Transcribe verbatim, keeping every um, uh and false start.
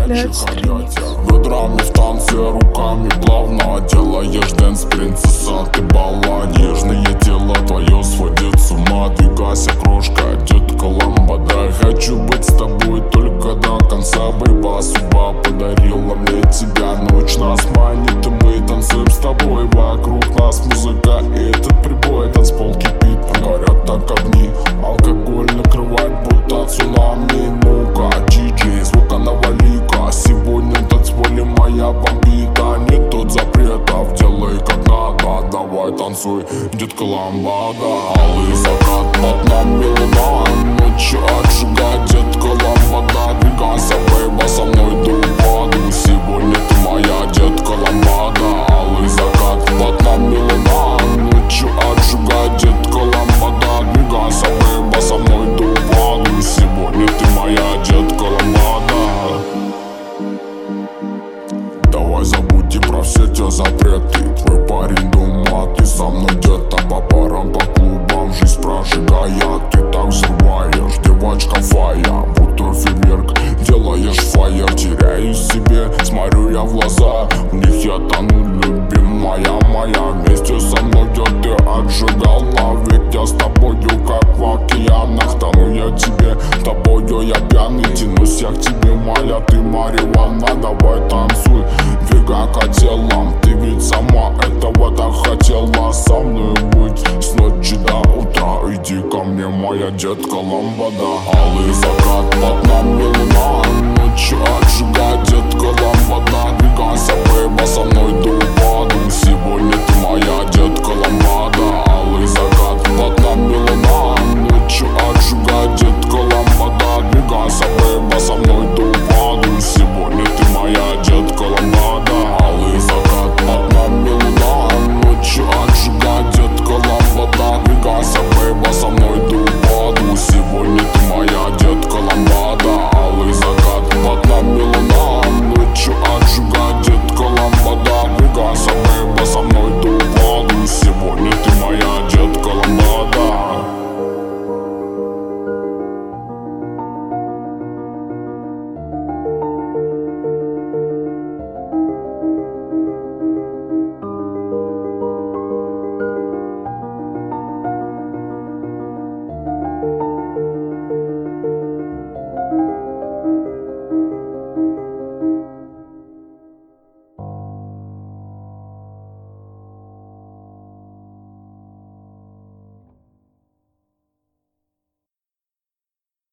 горячих объятиях. Бедрами в танце, руками плавно делаешь дэнс, принцесса, ты бала. Нежное тело твое сводит с ума. Двигайся, крошка, детка ламбада. Хочу быть с тобой только до конца. Борьба, судьба подарила мне тебя. Ночь нас манит, и мы танцуем с тобой. Вокруг нас музыка и этот прибой. Танцпол кипит, горят так огни. Алкоголь накрывает, будто цунами. Ну-ка, диджей, звука навали-ка. Сегодня в танцполе моя бомбита. Нет тут запретов, делай как надо. Давай танцуй, детка ламбада. Алый закат, под нами луна. Ночью отжигай, детка ламбада. Двигайся, бейба, со мной до упаду. Сегодня ты моя детка ламбада. Алый закат, под нами луна. Ночью отжигай, детка ламбада. Двигайся, бейба, со мной до упаду. Сегодня ты моя детка ламбада. Давай забудьте про все те запреты. Твой парень дома, ты со мной где-то по парам, по клубам. Жизнь прожигая, ты так взрываешь. Девочка фая, будто фейерверк. Делаешь фаер, теряюсь в себе. Смотрю я в глаза, в них я тону, любимая моя. Вместе со мной где ты отжигала. Ведь я с тобою как в океанах. Тону я тебе, тобою я пьяный. Тянусь я к тебе, моя, ты марихуана. Давай танцуй, двигай к телам. Ты ведь сама этого так хотела со мной быть с ночи до утра. Иди ко мне, моя детка ламбада. Алый закат, под нами луна. Ночью отжигай, детка ламбада. Двигайся, бейба, со мной до упаду. Сегодня ты моя детка ламбада. Алый закат, под нами луна. Ночью отжигай,